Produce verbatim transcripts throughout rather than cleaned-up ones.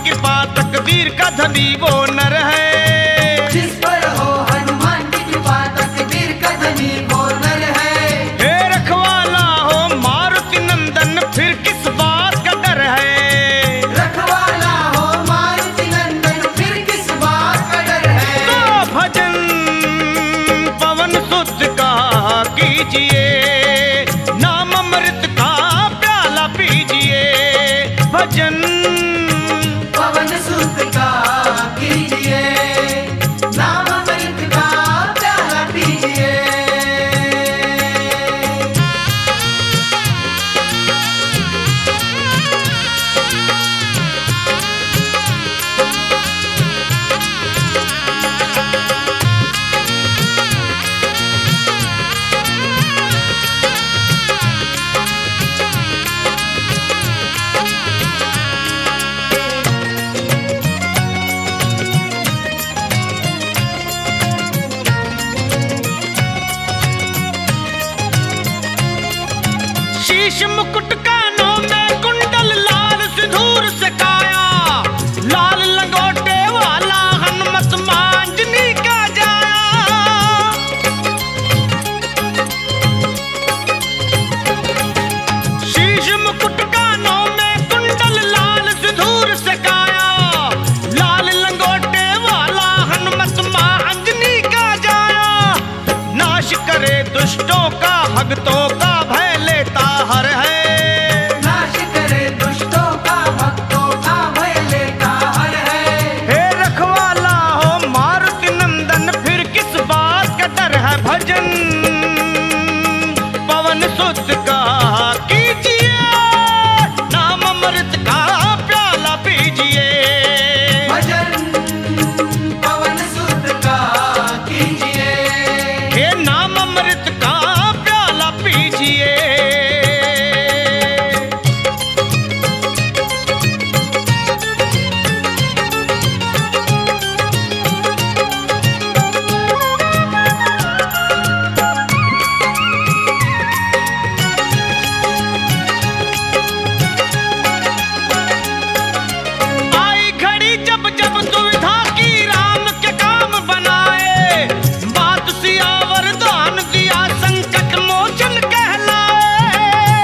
कृपा तकदीर का धनी वो नर है। जिस पर हो हनुमान की कृपा तकदीर का धनी वो नर है। हे रखवाला हो मारुति नंदन फिर किस बात का डर है। रखवाला हो मारुति नंदन फिर किस बात का डर है। तो भजन पवन सुत का कीजिए, नाम अमृत का प्याला पीजिए। भजन पवन सुत का कीजिए, नाम अमृत का प्याला पीजिए। शीश मुकुट कानों में कुंडल लाल सिंदूर से काया, लाल लंगोटे वाला हनुमत मांझनी का जाया। शीश मुकुट कानों में कुंडल लाल सिंदूर से काया, लाल लंगोटे वाला हनुमत मांझनी का जाया। नाश करे दुष्टों का भक्तों का भय लेता हर है। नाश करे दुष्टों का भक्तों का भय लेता हर है। हे रखवाला हो मारुति नंदन फिर किस बात का डर है। भजन पवन सुत का कीजिए, नाम अमृत का प्याला पीजिए। भजन पवन सुत का कीजिए, हे नाम अमृत का प्याला पीजिए। आई घड़ी जब जब दुविधा की राम के काम बनाए, बात सियावर दान दिया संकट मोचन कहलाए।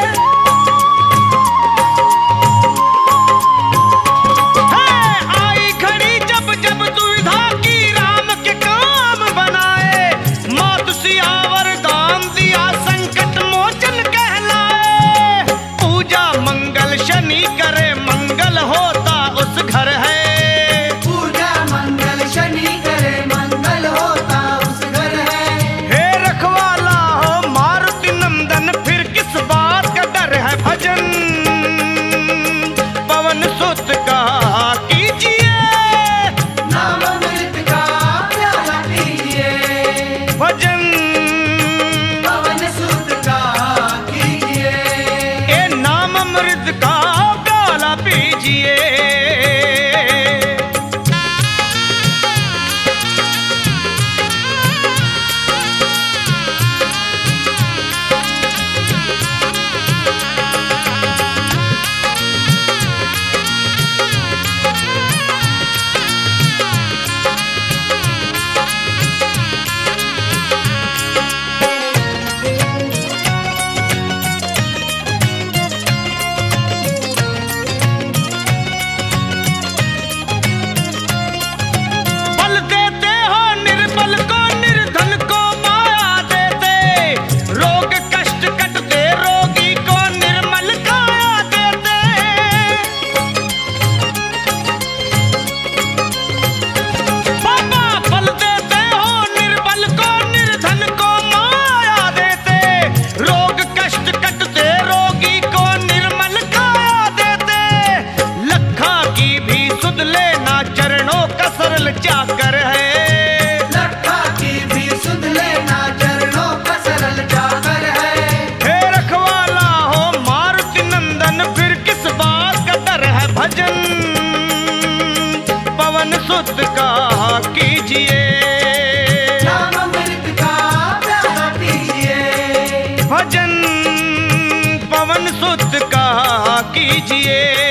है आई घड़ी जब जब दुविधा की राम के काम बनाए, मात सियावर दान दिया संकट मोचन कहलाए। पूजा मंगल शनि करे मंगल होता उस घर है। पूजा मंगल शनि करे मंगल होता उस घर है। हे रखवाला हो मारुति नंदन फिर किस बात का डर है। भजन पवन सुत का कीजिए, नाम अमृत का प्याला पीजिए। भजन पवन सुत का कीजिए, ए नाम अमृत का प्याला पीजिए। बल देते हो निर्बल को, निर्धन को माया देते, रोग कष्ट कटते रोगी को निर्मल काया देते। बाबा बल देते हो निर्बल को, निर्धन को माया देते, रोग कष्ट कटते रोगी को निर्मल काया देते। लखा की भी सुध लेना चरणों का सरल जाकर है। लखा की भी सुध लेना चरणों का सरल जाकर है। हे रखवाला हो मारुति नंदन फिर किस बात का डर है। भजन पवन सुत का कीजिए, नाम अमृत का प्याला पीजिए। भजन पवन सुत का कीजिए।